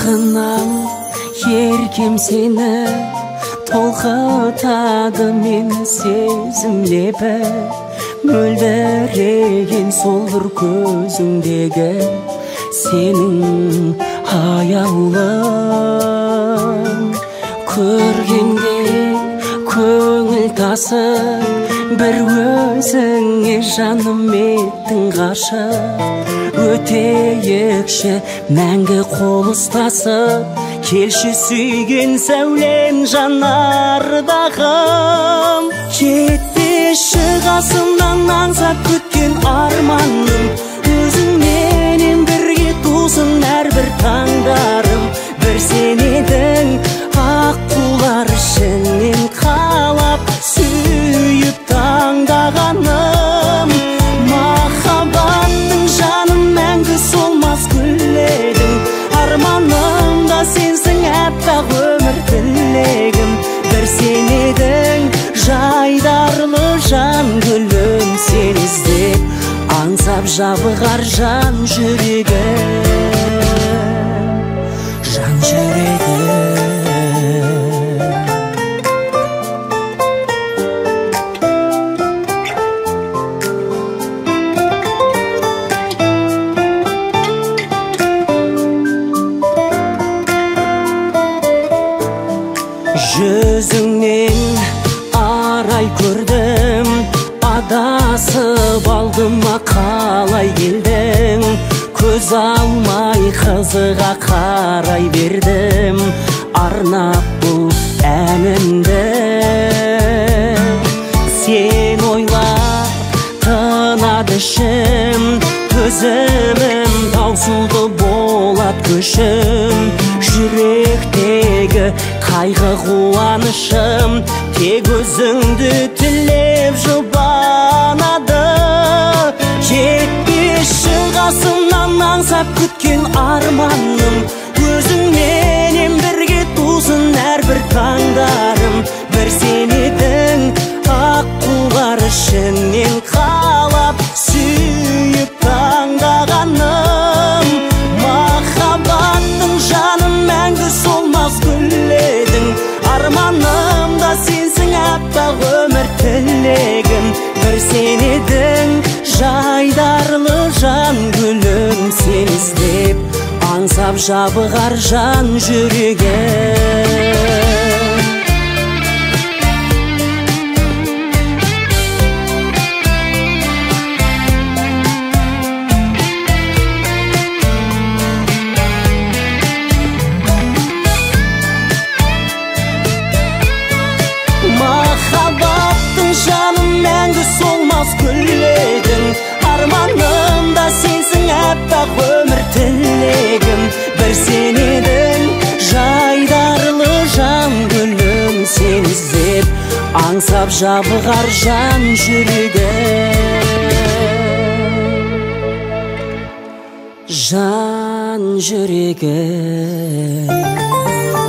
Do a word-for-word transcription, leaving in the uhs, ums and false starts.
сағынам еркем сені, толқытады мен сезім лебі, мөлдіреген сол бір көзіңдегі сенің аяулың. Көргенде көңіл тасып, бір өзіңе жаным еттің ғашық. Өтейікші мәңгі қол ұстасып, келші сүйген сәулем жанардағым. Кетпеші қасымнан аңсап күткен арманым, өзіңменен бірге тусын әрбір таңдарым. Бір сен едің аққулар ішінен қалап, сүйіп таңдағаным. Махаббаттың жаным мәңгі солмас гүл едің, арманымда сенсің әппақ өмір тілегім. Бір сен едің жайдарлы жан гүлім, сен іздеп аңсап жабығар жан жүрегім, жан жүрегім. Жүзіңнен арай көрдім, адасып алдыма қалай келдің. Көз алмай қызыға қарай бердім, арнап бұл әнімді. Сен ойлап тынады ішім, төзімім таусылды болат көшім. Жүректегі қайғы қуанышым тек өзіңді тілеп жұбанады. Жетпеші қасымнан аңсап күткен арманым, өзіңменен бірге тусын әрбір таңдарым. Бір сен едің аққулар ішінен қалап, сүйіп таңдағаным. Махаббаттың жаным мәңгі солмас гүл едің, арманымда сенсің әппақ өмір тілегім. Бір сен едің жайдарлы жан гүлім, сен іздеп аңсап жабығар жан жүрегім. Махаббаттың жаным мәңгі солмас гүл едің, арманымда сенсің әппақ өмір тілегім. Бір сен едің жайдарлы жан гүлім, сен іздеп аңсап жабығар жан жүрегім, жан жүрегім.